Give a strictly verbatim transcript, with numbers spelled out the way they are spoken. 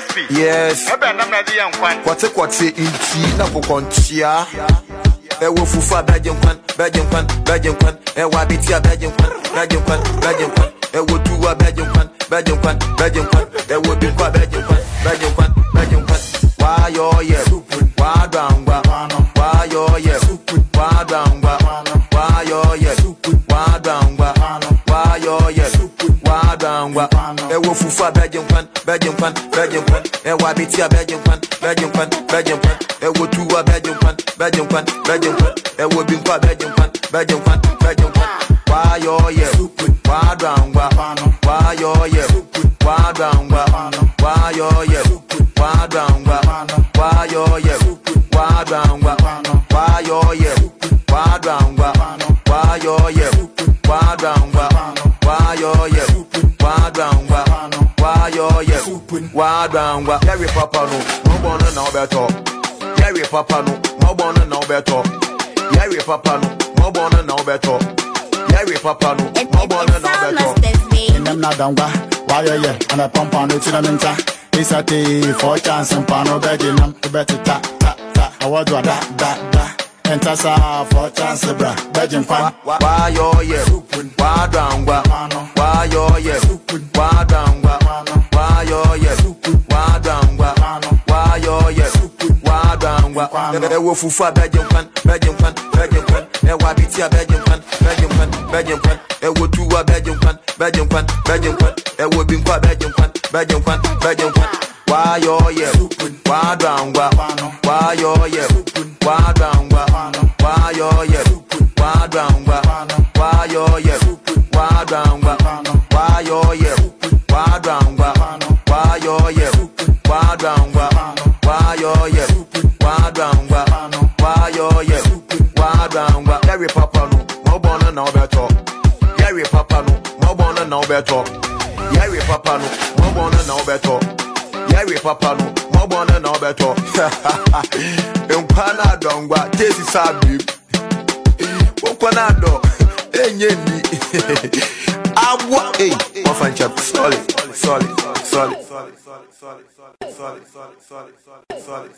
S P. Yes. Ebe na mradi ya nkwan. Kwate kwate inti na kukonchia. Ewo fufa beje nkwan, beje nkwan, beje nkwan. Ewa bitia beje nkwan, beje nkwan, beje nkwan. Ewo tuwa beje nkwan, beje nkwan, beje nkwan. Ewo bikwa beje nkwan, beje nkwan, beje nkwan. Wa yo ye, wa dangwa, wa yo ye, wa dangwa, wa yo ye, wa dangwa, wa yo ye, wa dangwa. Ewo fufa beje nkwan, beje nkwan, beje nkwan. Ewa bitia beje nkwan, beje nkwan, beje nkwan. Ewo tuwa beje nkwan, beje nkwan, beje nkwan. Ewo bikwa beje nkwan, beje nkwan, beje nkwan. Wa yo ye, wa dangwa, wa yo ye, wa dangwa, wa yo ye, wa dangwa, wa yo ye, wa dangwa, wa yo ye, wa dangwa, wa yo ye, wa dangwa, wa yo ye, wa dangwa, wa yo ye, wa dangwa. Jerry Papa no, no bona na obeto. Jerry Papa no, no bona na obeto. Jerry Papa no, no bona na obeto. Jerry Papa no, no bona na obeto. In them na dangwa, wa yo ye, and a pump on it in a minta. It's a tea for chance and pano begging them to better ta ta ta. I was da da da. Enter sa for chance bra. Begging fan. Wa yo ye, wa dangwa, wa yo ye, wa dangwa, wa yo ye, wa dangwa, wa yo ye, wa dangwa. Ewo fufa beje nkwan, beje nkwan, beje nkwan. Ewa bitia beje nkwan, beje nkwan, beje nkwan. Ewo tuwa beje nkwan, beje nkwan, beje nkwan. Ewo binkwa beje nkwan, beje nkwan, beje nkwan. Wa yo ye, wa dangwa, wa yo ye, wa dangwa, wa yo ye, wa dangwa, wa yo ye, wa dangwa, wa yo ye, wa dangwa, wa yo ye, wa dangwa, wa yo ye, wa dangwa, wa yo ye, wa dangwa. Jerry Papa no, no bona na obeto. Jerry Papa no, no bona na obeto. Jerry Papa no, no bona na obeto. Jerry Papa no, no bona na obeto. Empana dongwa, Jesi sabi. Okwanado, enye ni. Abwa, eh, ofan chap, solid, solid, solid, solid, solid, solid, solid, solid, solid, solid, solid.